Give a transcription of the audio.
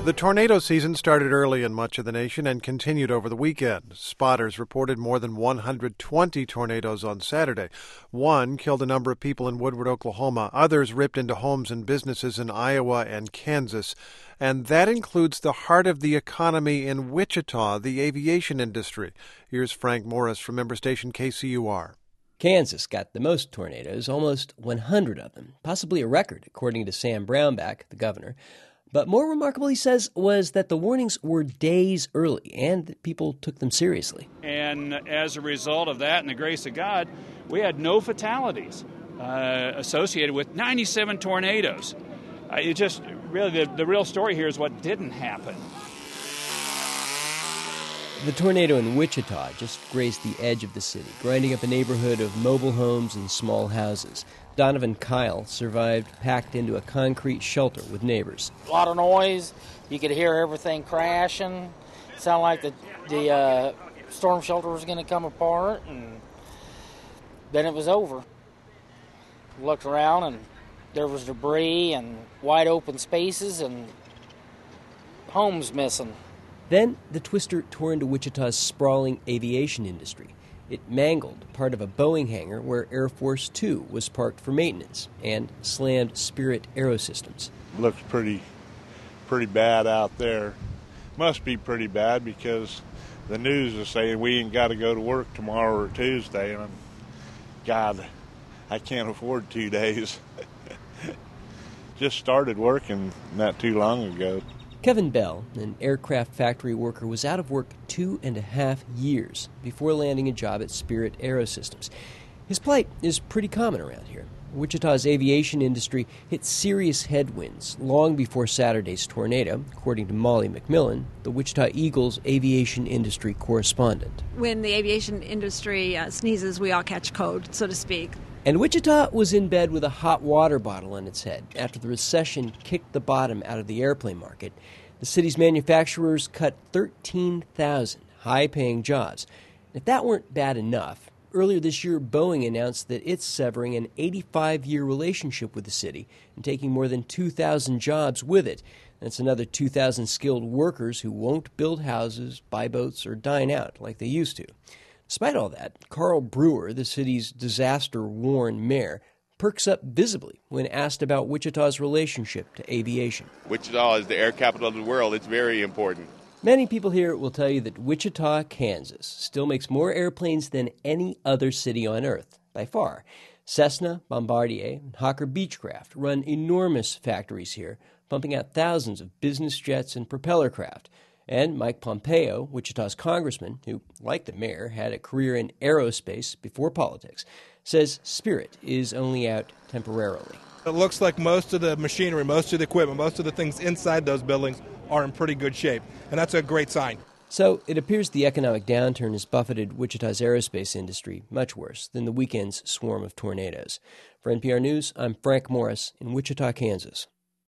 The tornado season started early in much of the nation and continued over the weekend. Spotters reported more than 120 tornadoes on Saturday. One killed a number of people in Woodward, Oklahoma. Others ripped into homes and businesses in Iowa and Kansas. And that includes the heart of the economy in Wichita, the aviation industry. Here's Frank Morris from member station KCUR. Kansas got the most tornadoes, almost 100 of them, possibly a record, according to Sam Brownback, the governor. But more remarkable, he says, was that the warnings were days early and that people took them seriously. And as a result of that and the grace of God, we had no fatalities associated with 97 tornadoes. It just really, the real story here is what didn't happen. The tornado in Wichita just grazed the edge of the city, grinding up a neighborhood of mobile homes and small houses. Donovan Kyle survived packed into a concrete shelter with neighbors. A lot of noise. You could hear everything crashing. It sounded like the storm shelter was going to come apart, and then it was over. Looked around, and there was debris and wide open spaces and homes missing. Then the twister tore into Wichita's sprawling aviation industry. It mangled part of a Boeing hangar where Air Force Two was parked for maintenance and slammed Spirit Aerosystems. Looks pretty bad out there. Must be pretty bad because the news is saying we ain't got to go to work tomorrow or Tuesday. And God, I can't afford 2 days. Just started working not too long ago. Kevin Bell, an aircraft factory worker, was out of work 2.5 years before landing a job at Spirit Aerosystems. His plight is pretty common around here. Wichita's aviation industry hit serious headwinds long before Saturday's tornado, according to Molly McMillan, the Wichita Eagles aviation industry correspondent. When the aviation industry sneezes, we all catch cold, so to speak. And Wichita was in bed with a hot water bottle on its head after the recession kicked the bottom out of the airplane market. The city's manufacturers cut 13,000 high-paying jobs. If that weren't bad enough, earlier this year Boeing announced that it's severing an 85-year relationship with the city and taking more than 2,000 jobs with it. That's another 2,000 skilled workers who won't build houses, buy boats, or dine out like they used to. Despite all that, Carl Brewer, the city's disaster-worn mayor, perks up visibly when asked about Wichita's relationship to aviation. Wichita is the air capital of the world. It's very important. Many people here will tell you that Wichita, Kansas, still makes more airplanes than any other city on Earth, by far. Cessna, Bombardier, and Hawker Beechcraft run enormous factories here, pumping out thousands of business jets and propeller craft. And Mike Pompeo, Wichita's congressman, who, like the mayor, had a career in aerospace before politics, says Spirit is only out temporarily. It looks like most of the machinery, most of the equipment, most of the things inside those buildings are in pretty good shape, and that's a great sign. So it appears the economic downturn has buffeted Wichita's aerospace industry much worse than the weekend's swarm of tornadoes. For NPR News, I'm Frank Morris in Wichita, Kansas.